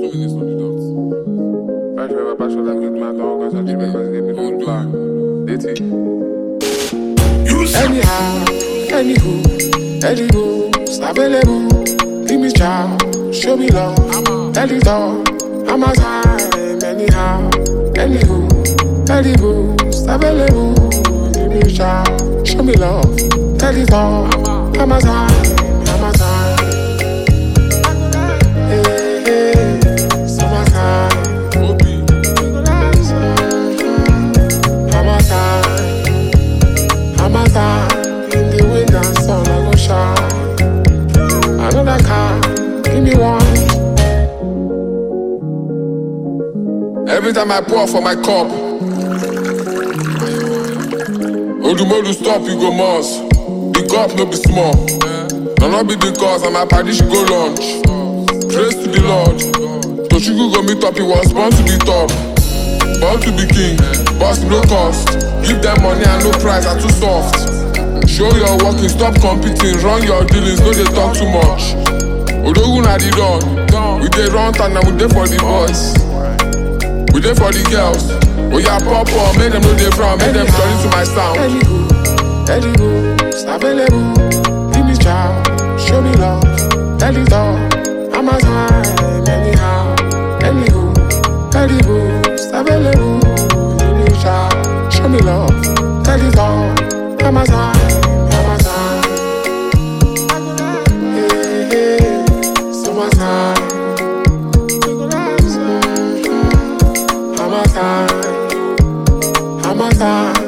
minutes on the dot. Right forever, passion like with my dog, as I keep it, cause give me no black. Anyhow, anywho, anywho's available. Give me child, show me love. Tell it all, I'm a time. Anyhow, anywho, anywho's available. Give me child, show me love. Tell it all, I'm a time. I'm a time. Hey, hey, summertime. Hammertime, in the wind and sun, I go shine. Another car, give me one. Every time I pour for my cup, Odumodu stop, you go Mars. The cup no be small. No, not be the cause, and my party should go lunch. Praise to the Lord. Toshugu go meet up, he was born to be top. Born to be king, boss no cost. Give them money and no price, are too soft. Show your working, stop competing. Run your dealings, no they talk too much. Odogun na the dawn. We dey run and we dey for the boys. We dey for the girls. Oh yeah, pop up, make them know they frown, make them turn into my sound. It's available. Give me child, show me love. Tell it all, I'm a time. Anyhow, anywho, it's available. Give me child, show me love. Tell it all, I'm a time. I'm a time. Hey, hey, summertime. I'm a time. I'm a time.